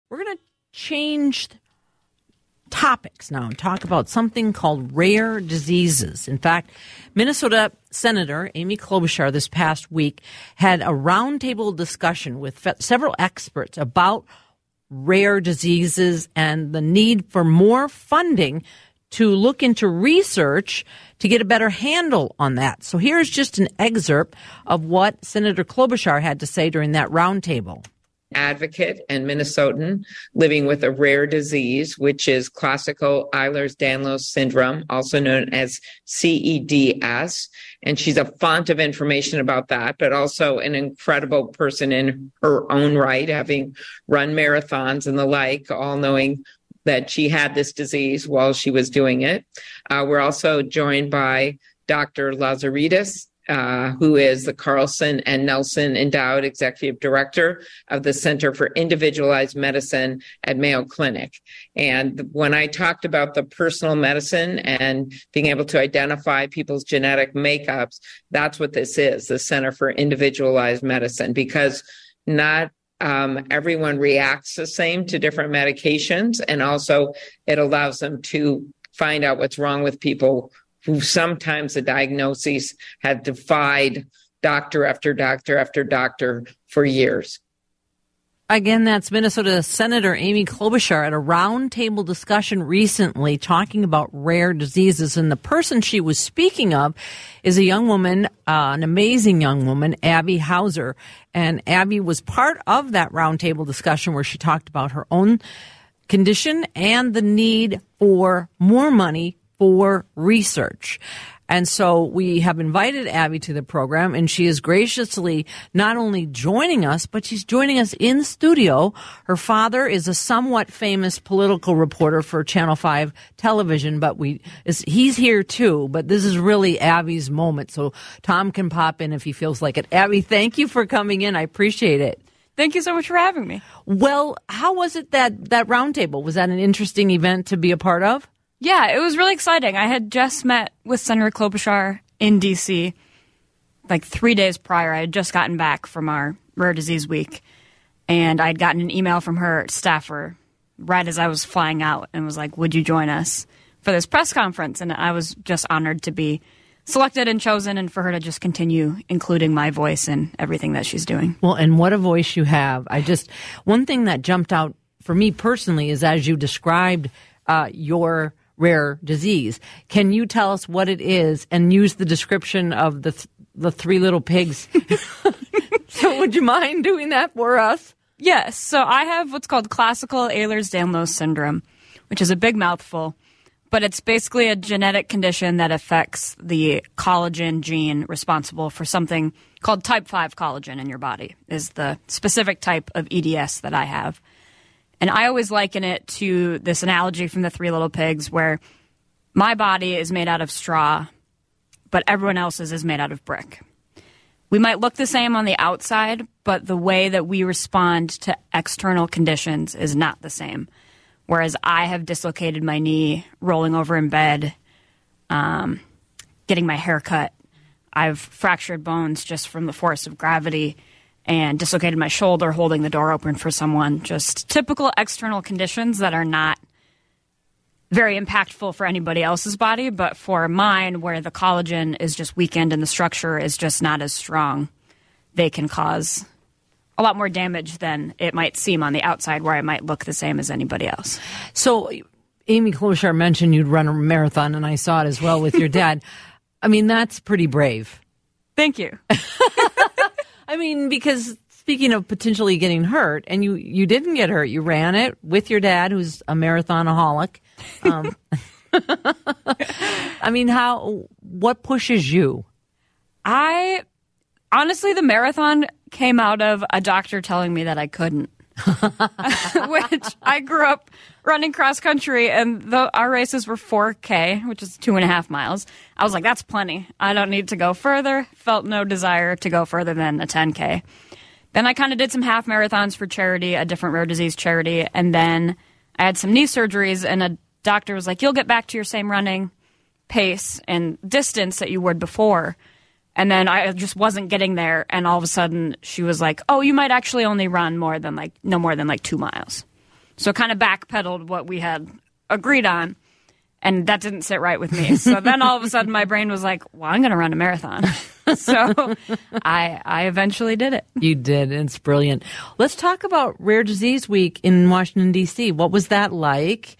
We're going to change topics now and talk about something called rare diseases. In fact, Minnesota Senator Amy Klobuchar this past week had a roundtable discussion with several experts about rare diseases and the need for more funding to look into research to get a better handle on that. So here's just an excerpt of what Senator Klobuchar had to say during that roundtable. Advocate and Minnesotan living with a rare disease, which is classical Ehlers-Danlos syndrome, also known as CEDS. And she's a font of information about that, but also an incredible person in her own right, having run marathons and the like, all knowing that she had this disease while she was doing it. We're also joined by Dr. Lazaridis, who is the Carlson and Nelson Endowed Executive Director of the Center for Individualized Medicine at Mayo Clinic. And when I talked about the personal medicine and being able to identify people's genetic makeups, that's what this is, the Center for Individualized Medicine, because not everyone reacts the same to different medications. And also it allows them to find out what's wrong with people who sometimes the diagnoses have defied doctor after doctor after doctor for years. Again, that's Minnesota Senator Amy Klobuchar at a roundtable discussion recently talking about rare diseases. And the person she was speaking of is a young woman, an amazing young woman, Abby Hauser. And Abby was part of that roundtable discussion where she talked about her own condition and the need for more money for research. And so we have invited Abby to the program, and she is graciously not only joining us, but she's joining us in studio. Her father is a somewhat famous political reporter for Channel 5 television, but he's here too. But this is really Abby's moment, so Tom can pop in if he feels like it. Abby, thank you for coming in. I appreciate it. Thank you so much for having me. Well, how was it that roundtable? Was that an interesting event to be a part of? Yeah, it was really exciting. I had just met with Senator Klobuchar in D.C. like 3 days prior. I had just gotten back from our Rare Disease Week, and I'd gotten an email from her staffer right as I was flying out and was like, would you join us for this press conference? And I was just honored to be selected and chosen and for her to just continue including my voice in everything that she's doing. Well, and what a voice you have. One thing that jumped out for me personally is as you described your rare disease. Can you tell us what it is and use the description of the three little pigs? So would you mind doing that for us? Yes. So I have what's called classical Ehlers-Danlos syndrome, which is a big mouthful, but it's basically a genetic condition that affects the collagen gene responsible for something called type 5 collagen in your body, is the specific type of EDS that I have. And I always liken it to this analogy from the Three Little Pigs where my body is made out of straw, but everyone else's is made out of brick. We might look the same on the outside, but the way that we respond to external conditions is not the same. Whereas I have dislocated my knee, rolling over in bed, getting my hair cut. I've fractured bones just from the force of gravity and dislocated my shoulder holding the door open for someone. Just typical external conditions that are not very impactful for anybody else's body, but for mine, where the collagen is just weakened and the structure is just not as strong, they can cause a lot more damage than it might seem on the outside, where I might look the same as anybody else. So Amy Klobuchar mentioned you'd run a marathon, and I saw it as well with your dad. I mean, that's pretty brave. Thank you. I mean, because speaking of potentially getting hurt, and you didn't get hurt. You ran it with your dad, who's a marathonaholic. I mean, what pushes you? Honestly, the marathon came out of a doctor telling me that I couldn't. Which I grew up running cross country, and our races were 4K, which is 2.5 miles. I was like, that's plenty. I don't need to go further. Felt no desire to go further than a 10K. Then I kind of did some half marathons for charity, a different rare disease charity, and then I had some knee surgeries, and a doctor was like, you'll get back to your same running pace and distance that you would before. And then I just wasn't getting there, and all of a sudden she was like, oh, you might actually only run no more than 2 miles. So kind of backpedaled what we had agreed on. And that didn't sit right with me. So then all of a sudden my brain was like, well, I'm going to run a marathon. So I eventually did it. You did. It's brilliant. Let's talk about Rare Disease Week in Washington, D.C. What was that like?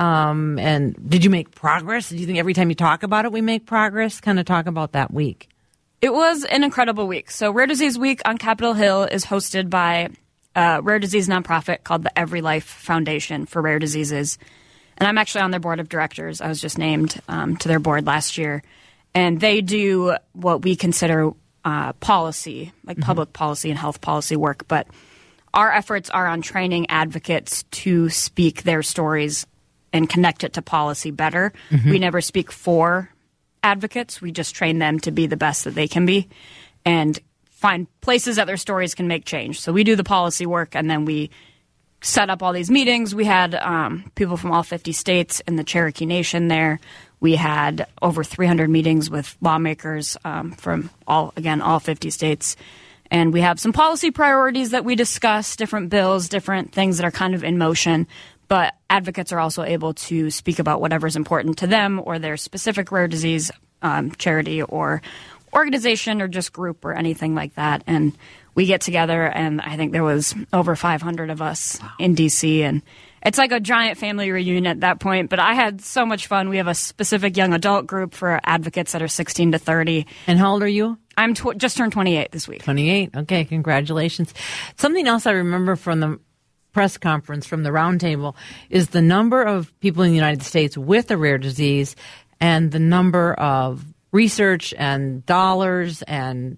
And did you make progress? Do you think every time you talk about it, we make progress? Kind of talk about that week. It was an incredible week. So Rare Disease Week on Capitol Hill is hosted by a rare disease nonprofit called the Every Life Foundation for Rare Diseases. And I'm actually on their board of directors. I was just named to their board last year. And they do what we consider policy, like public policy and health policy work. But our efforts are on training advocates to speak their stories and connect it to policy better. We never speak for advocates. We just train them to be the best that they can be and find places that their stories can make change. So we do the policy work, and then we set up all these meetings. We had people from all 50 states in the Cherokee Nation there. We had over 300 meetings with lawmakers from all 50 states. And we have some policy priorities that we discuss, different bills, different things that are kind of in motion. But advocates are also able to speak about whatever's important to them or their specific rare disease charity or organization or just group or anything like that. And we get together, and I think there was over 500 of us in D.C., and it's like a giant family reunion at that point. But I had so much fun. We have a specific young adult group for advocates that are 16 to 30. And how old are you? I'm just turned 28 this week. 28. Okay, congratulations. Something else I remember from the press conference, from the roundtable, is the number of people in the United States with a rare disease and the number of research and dollars and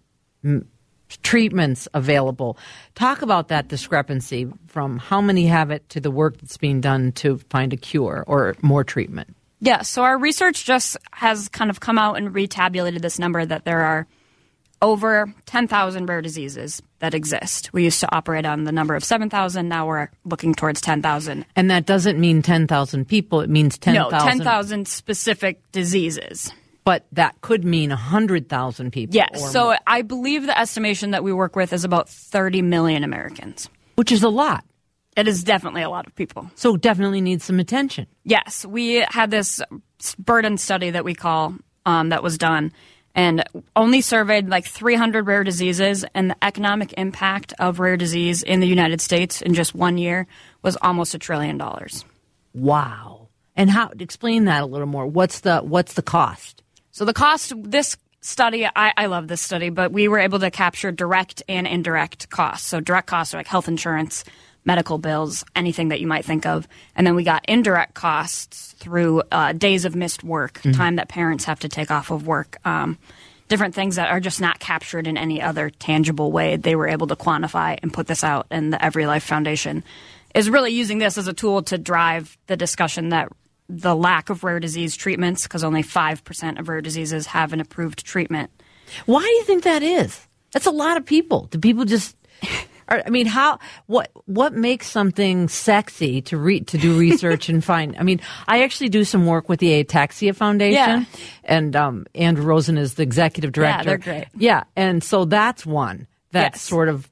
treatments available. Talk about that discrepancy from how many have it to the work that's being done to find a cure or more treatment. Yeah, so our research just has kind of come out and retabulated this number that there are over 10,000 rare diseases that exist. We used to operate on the number of 7,000. Now we're looking towards 10,000. And that doesn't mean 10,000 people. It means 10,000. No, 10,000 specific diseases. But that could mean 100,000 people. Yes. So I believe the estimation that we work with is about 30 million Americans. Which is a lot. It is definitely a lot of people. So definitely needs some attention. Yes. We had this burden study that we call that was done and only surveyed like 300 rare diseases, and the economic impact of rare disease in the United States in just 1 year was almost $1 trillion. Wow. And how, explain that a little more. What's the cost? So the cost, this study, I love this study, but we were able to capture direct and indirect costs. So direct costs are like health insurance, medical bills, anything that you might think of. And then we got indirect costs through days of missed work, time that parents have to take off of work, different things that are just not captured in any other tangible way. They were able to quantify and put this out, and the Every Life Foundation is really using this as a tool to drive the discussion that the lack of rare disease treatments, because only 5% of rare diseases have an approved treatment. Why do you think that is? That's a lot of people. Do people just... I mean, what makes something sexy to do research and find? I mean, I actually do some work with the Ataxia Foundation, and Andrew Rosen is the executive director. Yeah, they're great. Yeah, and so that's one that's sort of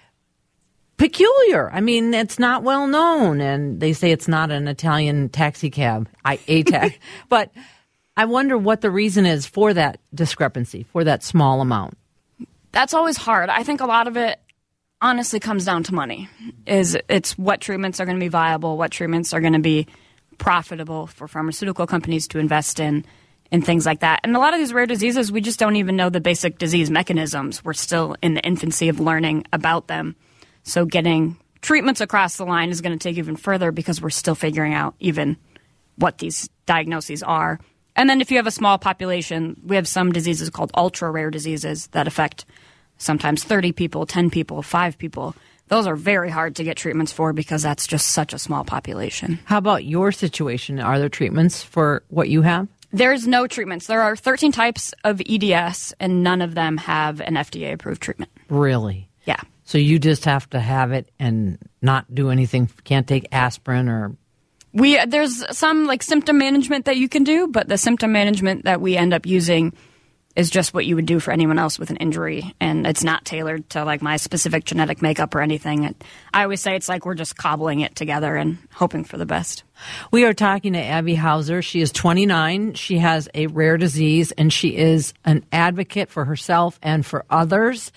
peculiar. I mean, it's not well known, and they say it's not an Italian taxi cab, but I wonder what the reason is for that discrepancy, for that small amount. That's always hard. I think a lot of it honestly comes down to money. It's what treatments are going to be viable, what treatments are going to be profitable for pharmaceutical companies to invest in, and things like that. And a lot of these rare diseases, we just don't even know the basic disease mechanisms. We're still in the infancy of learning about them. So getting treatments across the line is going to take even further because we're still figuring out even what these diagnoses are. And then if you have a small population, we have some diseases called ultra-rare diseases that affect sometimes 30 people, 10 people, 5 people. Those are very hard to get treatments for because that's just such a small population. How about your situation? Are there treatments for what you have? There's no treatments. There are 13 types of EDS, and none of them have an FDA-approved treatment. Really? Yeah. So you just have to have it and not do anything? Can't take aspirin or... There's some like symptom management that you can do, but the symptom management that we end up using is just what you would do for anyone else with an injury, and it's not tailored to like my specific genetic makeup or anything. I always say it's like we're just cobbling it together and hoping for the best. We are talking to Abby Hauser. She is 29. She has a rare disease, and she is an advocate for herself and for others.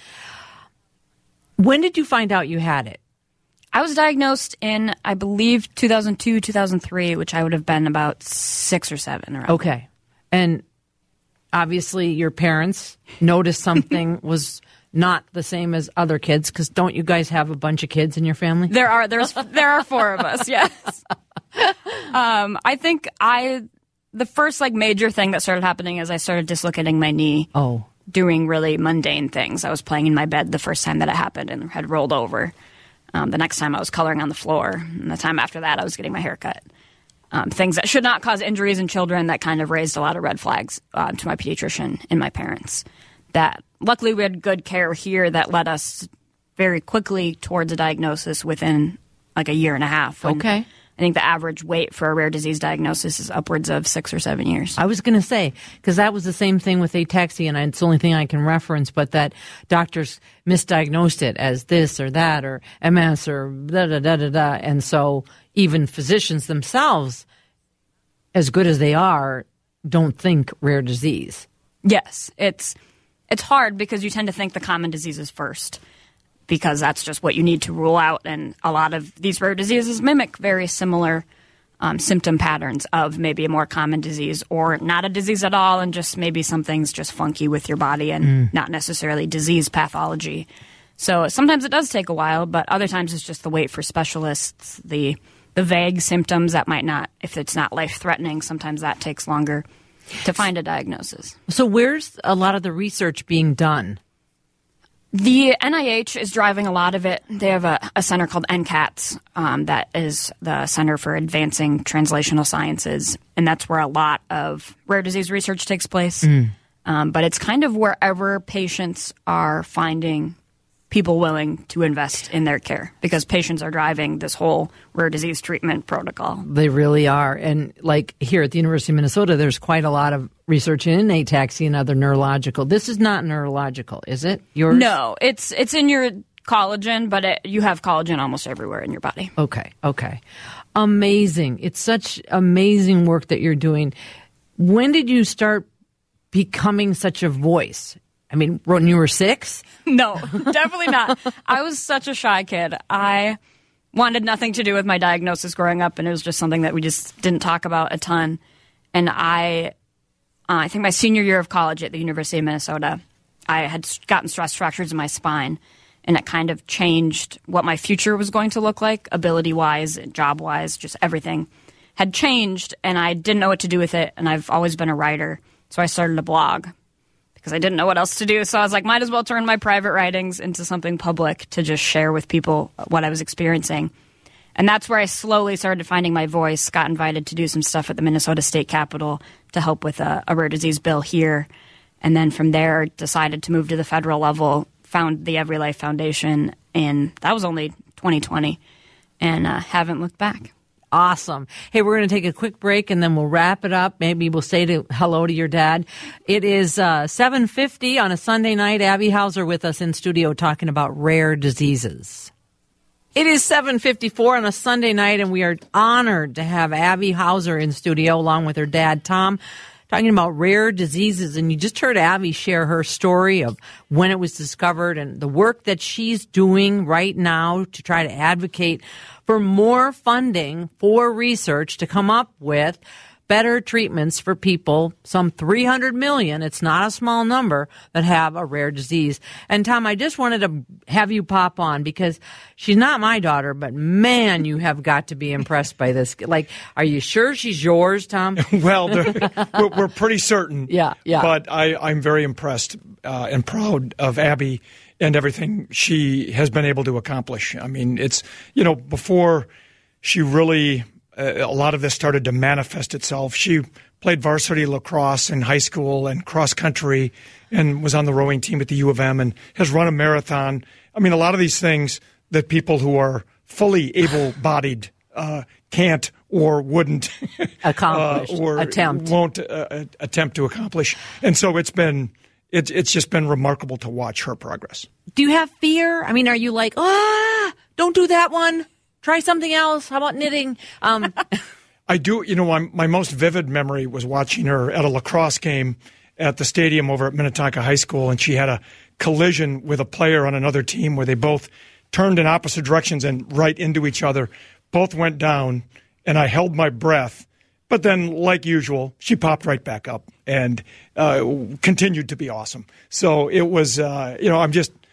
When did you find out you had it? I was diagnosed in, I believe, 2002, 2003, which I would have been about 6 or 7. Around okay. And obviously your parents noticed something was not the same as other kids, because don't you guys have a bunch of kids in your family? There are 4 of us, yes. I think the first like major thing that started happening is I started dislocating my knee. Oh. Doing really mundane things. I was playing in my bed the first time that it happened and had rolled over. The next time I was coloring on the floor. And the time after that I was getting my hair cut. Things that should not cause injuries in children that kind of raised a lot of red flags to my pediatrician and my parents. That luckily we had good care here that led us very quickly towards a diagnosis within like a year and a half. Okay. I think the average wait for a rare disease diagnosis is upwards of 6 or 7 years. I was going to say, because that was the same thing with ataxia, and it's the only thing I can reference, but that doctors misdiagnosed it as this or that or MS or da-da-da-da-da. And so even physicians themselves, as good as they are, don't think rare disease. Yes. It's hard because you tend to think the common diseases first, because that's just what you need to rule out. And a lot of these rare diseases mimic very similar symptom patterns of maybe a more common disease or not a disease at all, and just maybe something's just funky with your body and not necessarily disease pathology. So sometimes it does take a while, but other times it's just the wait for specialists, the vague symptoms that might not, if it's not life-threatening, sometimes that takes longer to find a diagnosis. So where's a lot of the research being done? The NIH is driving a lot of it. They have a center called NCATS that is the Center for Advancing Translational Sciences, and that's where a lot of rare disease research takes place. But it's kind of wherever patients are finding people willing to invest in their care, because patients are driving this whole rare disease treatment protocol. They really are. And like here at the University of Minnesota, there's quite a lot of research in ataxia and other neurological. This is not neurological, is it? Yours? No, it's in your collagen, but you have collagen almost everywhere in your body. Okay. Amazing. It's such amazing work that you're doing. When did you start becoming such a voice? I mean, when you were 6? No, definitely not. I was such a shy kid. I wanted nothing to do with my diagnosis growing up, and it was just something that we just didn't talk about a ton. And I think my senior year of college at the University of Minnesota, I had gotten stress fractures in my spine, and it kind of changed what my future was going to look like, ability-wise, job-wise, just everything had changed, and I didn't know what to do with it, and I've always been a writer, so I started a blog, because I didn't know what else to do. So I was like, might as well turn my private writings into something public to just share with people what I was experiencing. And that's where I slowly started finding my voice, got invited to do some stuff at the Minnesota State Capitol to help with a rare disease bill here. And then from there, decided to move to the federal level, found the Every Life Foundation, and that was only 2020, and haven't looked back. Awesome. Hey, we're going to take a quick break and then we'll wrap it up. Maybe we'll say hello to your dad. It is 7:50 on a Sunday night. Abby Hauser with us in studio talking about rare diseases. It is 7:54 on a Sunday night, and we are honored to have Abby Hauser in studio along with her dad, Tom, talking about rare diseases. And you just heard Abby share her story of when it was discovered and the work that she's doing right now to try to advocate for more funding for research to come up with better treatments for people, some 300 million, it's not a small number, that have a rare disease. And Tom, I just wanted to have you pop on because she's not my daughter, but man, you have got to be impressed by this. Like, are you sure she's yours, Tom? Well, we're pretty certain. Yeah. But I'm very impressed and proud of Abby and everything she has been able to accomplish. I mean, it's, before she really, a lot of this started to manifest itself. She played varsity lacrosse in high school and cross country and was on the rowing team at the U of M and has run a marathon. I mean, a lot of these things that people who are fully able-bodied can't or wouldn't accomplish or attempt. won't attempt to accomplish. And so it's been it's just been remarkable to watch her progress. Do you have fear? I mean, are you like, don't do that one. Try something else. How about knitting? I do. My most vivid memory was watching her at a lacrosse game at the stadium over at Minnetonka High School, and she had a collision with a player on another team where they both turned in opposite directions and right into each other. Both went down, and I held my breath. But then, like usual, she popped right back up and continued to be awesome. So it was, I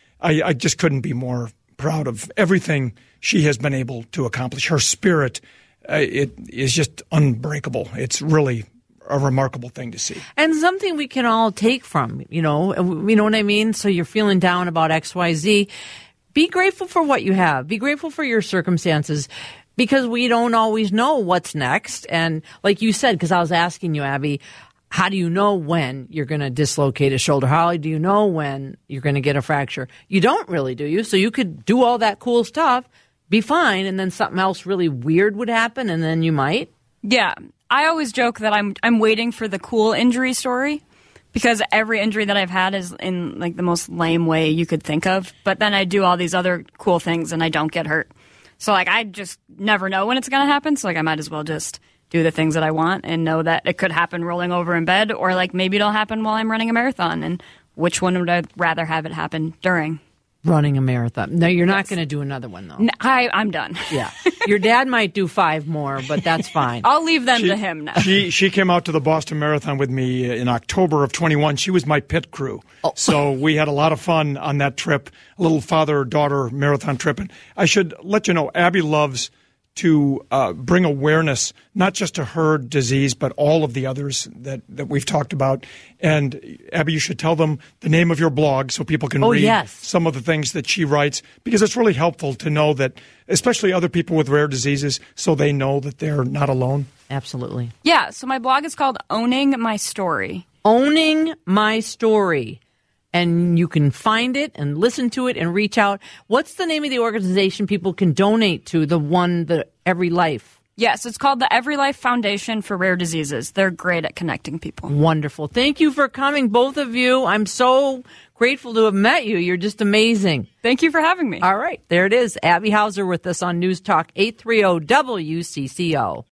just couldn't be more proud of everything she has been able to accomplish. Her spirit, it is just unbreakable. It's really a remarkable thing to see. And something we can all take from, you know what I mean? So you're feeling down about XYZ. Be grateful for what you have. Be grateful for your circumstances, because we don't always know what's next. And like you said, because I was asking you, Abby, how do you know when you're going to dislocate a shoulder? How do you know when you're going to get a fracture? You don't really, do you? So you could do all that cool stuff, be fine, and then something else really weird would happen, and then you might. Yeah. I always joke that I'm waiting for the cool injury story, because every injury that I've had is in like the most lame way you could think of. But then I do all these other cool things and I don't get hurt. So like I just never know when it's going to happen. So like I might as well just do the things that I want and know that it could happen rolling over in bed, or like maybe it'll happen while I'm running a marathon. And which one would I rather have it happen during? Running a marathon. No, you're not going to do another one, though. No, I'm done. Yeah. Your dad might do 5 more, but that's fine. I'll leave them to him now. She came out to the Boston Marathon with me in October of 21. She was my pit crew. Oh. So we had a lot of fun on that trip, a little father-daughter marathon trip. And I should let you know, Abby loves to bring awareness, not just to her disease, but all of the others that we've talked about. And Abby, you should tell them the name of your blog so people can read some of the things that she writes, because it's really helpful to know that, especially other people with rare diseases, so they know that they're not alone. Absolutely. Yeah, so my blog is called Owning My Story. Owning My Story. And you can find it and listen to it and reach out. What's the name of the organization people can donate to, the Every Life? Yes, it's called the Every Life Foundation for Rare Diseases. They're great at connecting people. Wonderful. Thank you for coming, both of you. I'm so grateful to have met you. You're just amazing. Thank you for having me. All right. There it is. Abby Hauser with us on News Talk 830 WCCO.